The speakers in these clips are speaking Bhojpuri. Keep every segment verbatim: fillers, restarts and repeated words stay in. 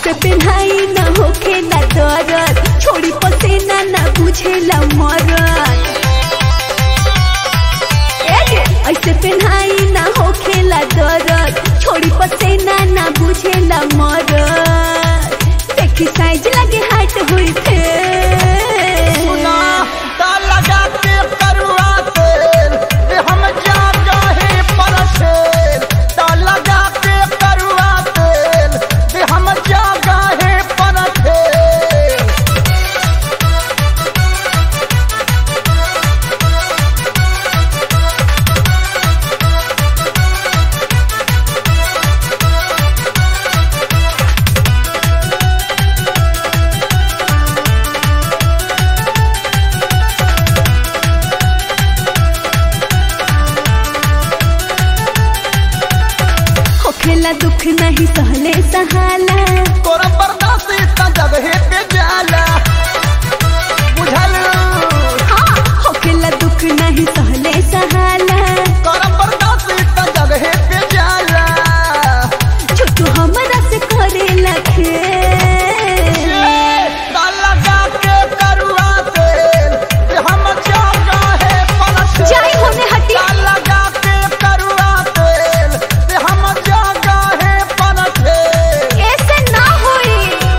ऐसे पेन्हाई न होखे ना दरद, छोड़ी पसेना ना बुझेला मरद। ऐसे पेन्हाई न होखेला दरद, छोड़ी पसेना ना बुझेला मरद। देखी साइज लगे हाइट हुई थे खेला दुख नहीं सहले सहाला, तोरा बर्दाश्त इतना जगह पे जाला बुझल। हाँ हो खेला दुख नहीं सहले सहाला, तोरा बर्दाश्त इतना जगह पे जाला। छोटू हमरा से करेला खेल, लगा के करुआ तेल हम जागा है पलट जाई होने हटी। लगा के करुआ तेल हम जागा है पलट। ऐसे ना होई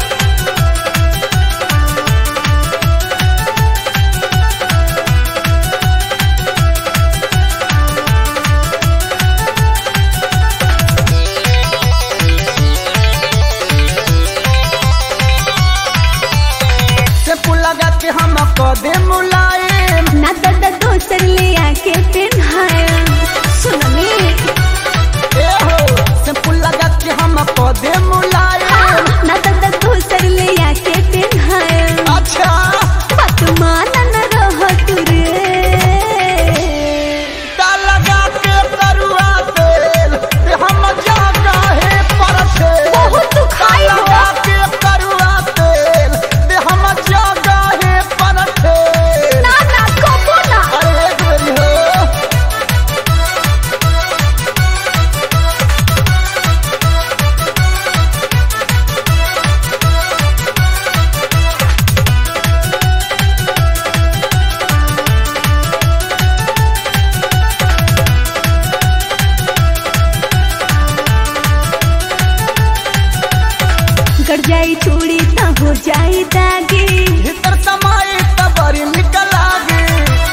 लगा के हम कदे मुलायम ना दादा दोसर ले आके पेन्हाए। सुनमी ए हो सिंपल लगा के हम कदे मुलायम ना दादा दोसर ले आके पेन्हाए। अच्छा बात मान न रह तू रे, लगा के करुआ तेल हम जागा है परत। बहुत दुखाई हो। लगा के करुआ तेल हम जागा है परत। ना ना कबो ना। अरे एक बेरी हो गड़ जाई चूड़ी त हो जाई दागी, भीतर समाई तबरी निकल आगे।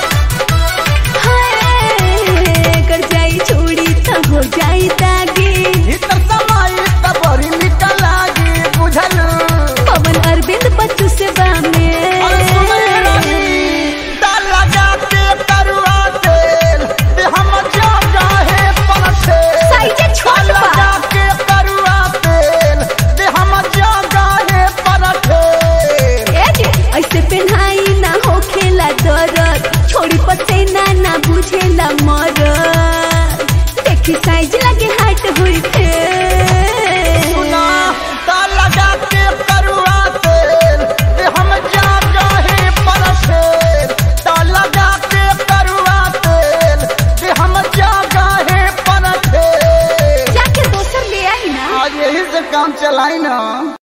हाय गड़ जाई चूड़ी त हो जाई दागी। भीतर समाई तबरी निकल आगे बुझल। पवन अरविंद बच्चू से बामे, अरे सुनई रही लगा के करुआ तेल हम जागा है परत। साइजे छोट बा। लगा के करुआ तेल हम जागा है परत। ऐसे पेन्हाई ना होखेला दरद, छोड़ी पसेना ना बुझेला मरद। देखी साइज लगे हाइट हुई थे लगा के करुआ तेल हम जागा है परत। लगा के करुआ तेल हम जागा है परत। जाके दोसर ले आई ना। आज यही से काम चलाई ना।